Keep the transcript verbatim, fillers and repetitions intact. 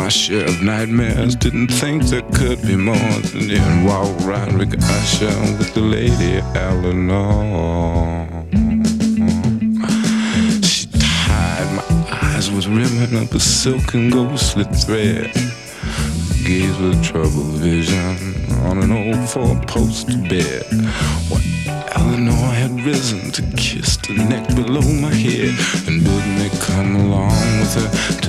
my share of nightmares. Didn't think there could be more than in wild Roderick Usher with the lady Eleanor. She tied my eyes with ribbon of a silken ghostly thread. Gaze with troubled vision on an old four-post bed. What Eleanor had risen to kiss the neck below my head and bid me come along with her